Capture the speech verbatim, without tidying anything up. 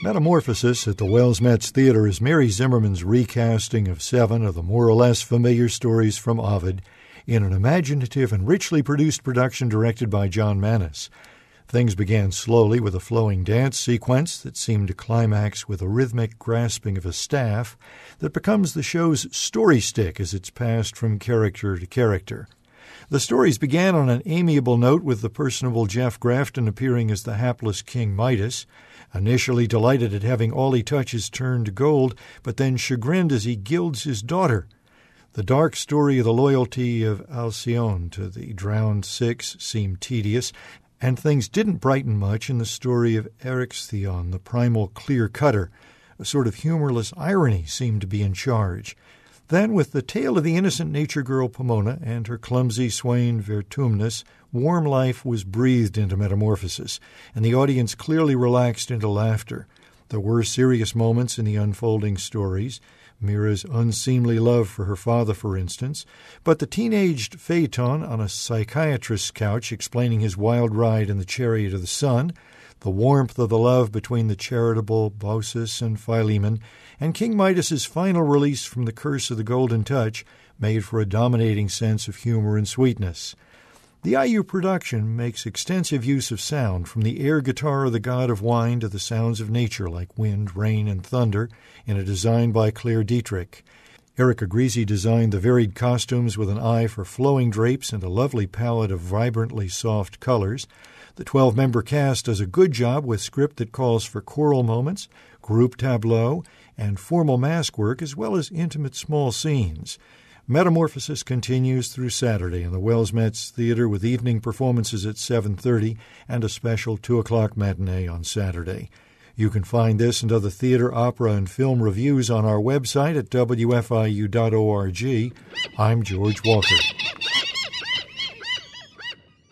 Metamorphosis at the Wells Metz Theater is Mary Zimmerman's recasting of seven of the more or less familiar stories from Ovid in an imaginative and richly produced production directed by John Mannis. Things began slowly with a flowing dance sequence that seemed to climax with a rhythmic grasping of a staff that becomes the show's story stick as it's passed from character to character. The stories began on an amiable note with the personable Jeff Grafton appearing as the hapless King Midas, initially delighted at having all he touches turn to gold, but then chagrined as he gilds his daughter. The dark story of the loyalty of Alcyone to the drowned Six seemed tedious, and things didn't brighten much in the story of Eryxion, the primal clear-cutter. A sort of humorless irony seemed to be in charge. Then, with the tale of the innocent nature girl Pomona and her clumsy swain Vertumnus, warm life was breathed into Metamorphosis, and the audience clearly relaxed into laughter. There were serious moments in the unfolding stories, Mira's unseemly love for her father, for instance, but the teenaged Phaeton on a psychiatrist's couch explaining his wild ride in the chariot of the sun, the warmth of the love between the charitable Baucis and Philemon, and King Midas's final release from the curse of the Golden Touch made for a dominating sense of humor and sweetness. The I U production makes extensive use of sound, from the air guitar of the god of wine to the sounds of nature like wind, rain, and thunder, in a design by Claire Dietrich. Erica Grisi designed the varied costumes with an eye for flowing drapes and a lovely palette of vibrantly soft colors. The twelve-member cast does a good job with script that calls for choral moments, group tableau, and formal mask work, as well as intimate small scenes. Metamorphosis continues through Saturday in the Wells Metz Theater with evening performances at seven thirty and a special two o'clock matinee on Saturday. You can find this and other theater, opera, and film reviews on our website at w f i u dot org. I'm George Walker.